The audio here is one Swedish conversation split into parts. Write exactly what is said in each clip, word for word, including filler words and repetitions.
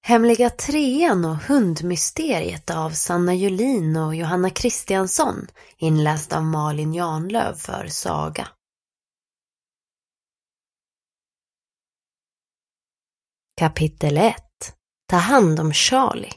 Hemliga trean och hundmysteriet av Sanna Julin och Johanna Kristiansson, inläst av Malin Janlöv för Saga. Kapitel ett. Ta hand om Charlie.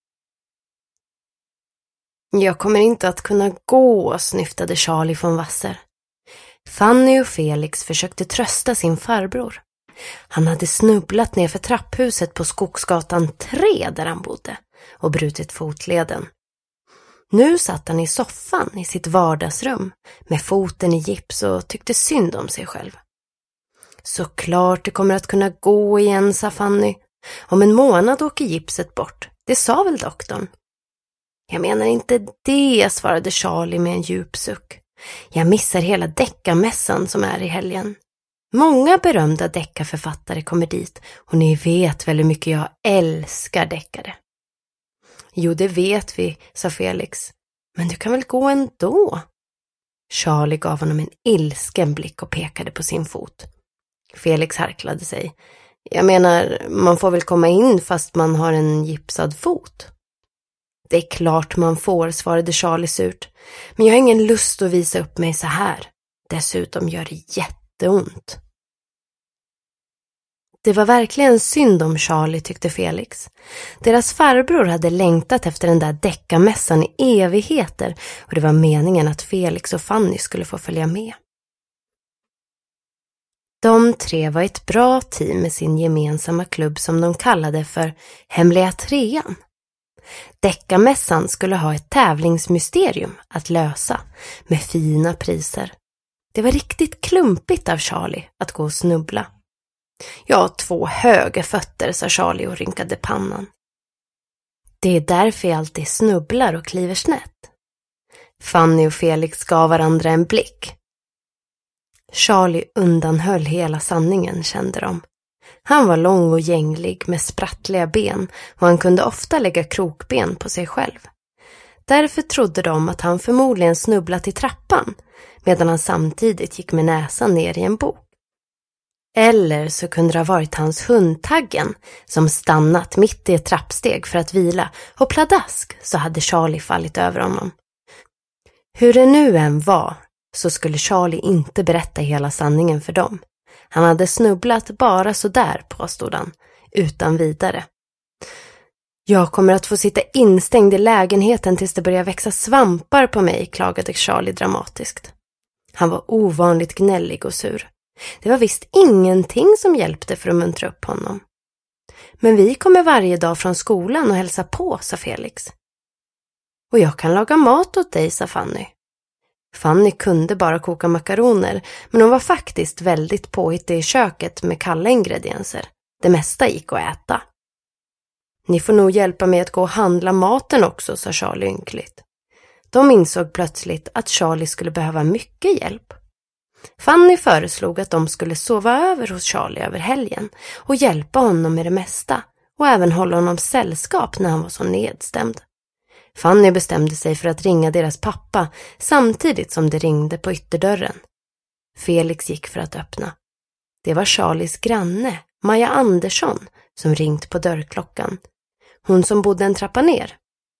Jag kommer inte att kunna gå, snyftade Charlie från Vasser. Fanny och Felix försökte trösta sin farbror. Han hade snubblat ner för trapphuset på Skogsgatan tre där han bodde och brutit fotleden. Nu satt han i soffan i sitt vardagsrum med foten i gips och tyckte synd om sig själv. Såklart det kommer att kunna gå igen, sa Fanny. Om en månad åker gipset bort, det sa väl doktorn. Jag menar inte det, svarade Charlie med en djup suck. Jag missar hela deckarmässan som är i helgen. Många berömda deckarförfattare kommer dit och ni vet väl hur mycket jag älskar deckare. Jo, det vet vi, sa Felix. Men du kan väl gå ändå? Charlie gav honom en ilsken blick och pekade på sin fot. Felix harklade sig. Jag menar, man får väl komma in fast man har en gipsad fot. Det är klart man får, svarade Charlie surt. Men jag har ingen lust att visa upp mig så här. Dessutom gör det jätteont. Det var verkligen synd om Charlie, tyckte Felix. Deras farbror hade längtat efter den där deckarmässan i evigheter och det var meningen att Felix och Fanny skulle få följa med. De tre var ett bra team med sin gemensamma klubb som de kallade för Hemliga trean. Deckarmässan skulle ha ett tävlingsmysterium att lösa med fina priser. Det var riktigt klumpigt av Charlie att gå och snubbla. Jag har två höga fötter, sa Charlie och rynkade pannan. Det är därför jag alltid snubblar och kliver snett. Fanny och Felix gav varandra en blick. Charlie undanhöll hela sanningen, kände de. Han var lång och gänglig med sprattliga ben och han kunde ofta lägga krokben på sig själv. Därför trodde de att han förmodligen snubblat i trappan medan han samtidigt gick med näsan ner i en bok. Eller så kunde det ha varit hans hundtaggen som stannat mitt i ett trappsteg för att vila och pladask så hade Charlie fallit över honom. Hur det nu än var så skulle Charlie inte berätta hela sanningen för dem. Han hade snubblat bara så där, påstod han, utan vidare. Jag kommer att få sitta instängd i lägenheten tills det börjar växa svampar på mig, klagade Charlie dramatiskt. Han var ovanligt gnällig och sur. Det var visst ingenting som hjälpte för att muntra upp honom. Men vi kommer varje dag från skolan och hälsa på, sa Felix. Och jag kan laga mat åt dig, sa Fanny. Fanny kunde bara koka makaroner, men hon var faktiskt väldigt påhittig i köket med kalla ingredienser. Det mesta gick att äta. Ni får nog hjälpa mig att gå och handla maten också, sa Charlie ynkligt. De insåg plötsligt att Charlie skulle behöva mycket hjälp. Fanny föreslog att de skulle sova över hos Charlie över helgen och hjälpa honom med det mesta och även hålla honom sällskap när han var så nedstämd. Fanny bestämde sig för att ringa deras pappa samtidigt som det ringde på ytterdörren. Felix gick för att öppna. Det var Charlies granne, Maja Andersson, som ringt på dörrklockan. Hon som bodde en trappa ner.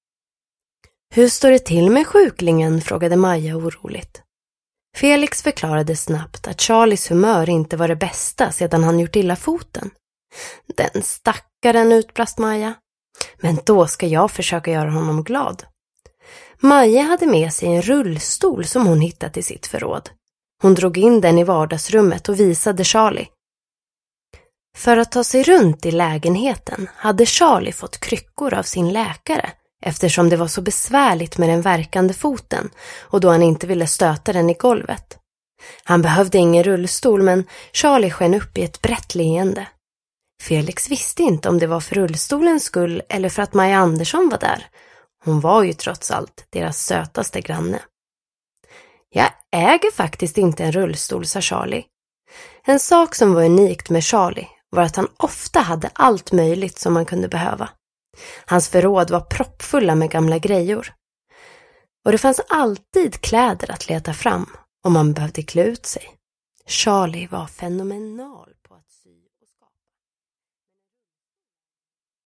Hur står det till med sjuklingen? Frågade Maja oroligt. Felix förklarade snabbt att Charlies humör inte var det bästa sedan han gjort illa foten. Den stackaren, utbrast Maja. Men då ska jag försöka göra honom glad. Maja hade med sig en rullstol som hon hittat i sitt förråd. Hon drog in den i vardagsrummet och visade Charlie. För att ta sig runt i lägenheten hade Charlie fått kryckor av sin läkare eftersom det var så besvärligt med den värkande foten och då han inte ville stöta den i golvet. Han behövde ingen rullstol men Charlie sken upp i ett brett leende. Felix visste inte om det var för rullstolens skull eller för att Maja Andersson var där. Hon var ju trots allt deras sötaste granne. Jag äger faktiskt inte en rullstol, sa Charlie. En sak som var unikt med Charlie var att han ofta hade allt möjligt som man kunde behöva. Hans förråd var proppfulla med gamla grejor. Och det fanns alltid kläder att leta fram om man behövde klä ut sig. Charlie var fenomenal.